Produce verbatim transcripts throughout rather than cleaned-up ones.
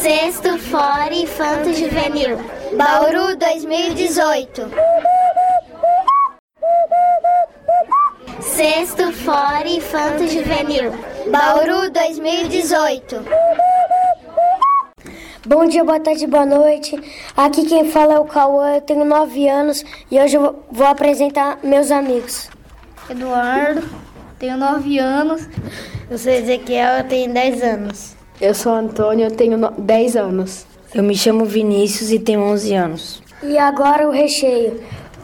Sexto Fora Infanto Juvenil, Bauru dois mil e dezoito. Sexto Fora Infanto Juvenil, Bauru dois mil e dezoito. Bom dia, boa tarde, boa noite. Aqui quem fala é o Cauã, eu tenho nove anos e hoje eu vou apresentar meus amigos. Eduardo, tenho nove anos. Eu sou Ezequiel, eu tenho dez anos. Eu sou Antônio, eu tenho dez anos. Eu me chamo Vinícius e tenho onze anos. E agora o recheio.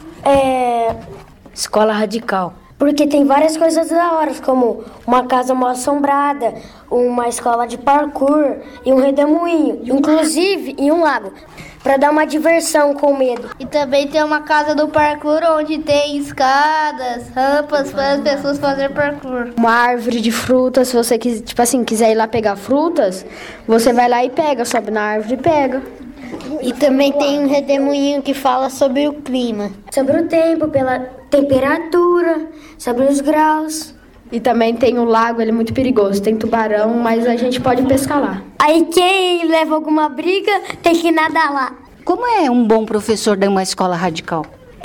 É... Escola Radical. Porque tem várias coisas da hora, como uma casa mal assombrada, uma escola de parkour e um redemoinho, inclusive em um lago, para dar uma diversão com medo. E também tem uma casa do parkour onde tem escadas, rampas para as pessoas fazerem parkour. Uma árvore de frutas, se você tipo assim, quiser ir lá pegar frutas, você vai lá e pega, sobe na árvore e pega. E também tem um redemoinho que fala sobre o clima. Sobre o tempo, pela temperatura, sobre os graus. E também tem o lago, ele é muito perigoso, tem tubarão, mas a gente pode pescar lá. Aí quem leva alguma briga tem que nadar lá. Como é um bom professor de uma escola radical?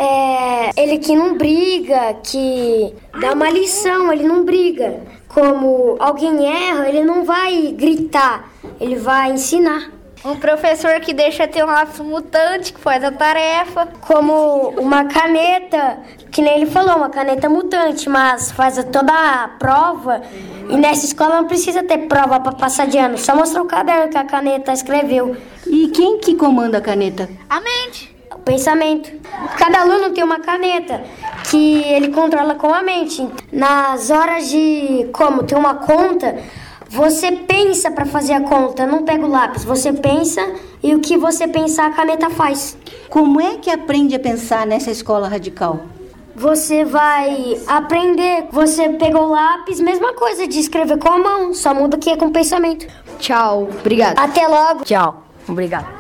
É ele que não briga, que dá uma lição, ele não briga. Como alguém erra, ele não vai gritar, ele vai ensinar. Um professor que deixa ter um lápis mutante, que faz a tarefa. Como uma caneta, que nem ele falou, uma caneta mutante, mas faz toda a prova. E nessa escola não precisa ter prova para passar de ano, só mostrar o caderno que a caneta escreveu. E quem que comanda a caneta? A mente. O pensamento. Cada aluno tem uma caneta que ele controla com a mente. Nas horas de, como, ter uma conta... Você pensa para fazer a conta, não pega o lápis. Você pensa e o que você pensar a caneta faz. Como é que aprende a pensar nessa escola radical? Você vai aprender, você pegou o lápis, mesma coisa de escrever com a mão, só muda que é com o pensamento. Tchau, obrigado. Até logo. Tchau, obrigado.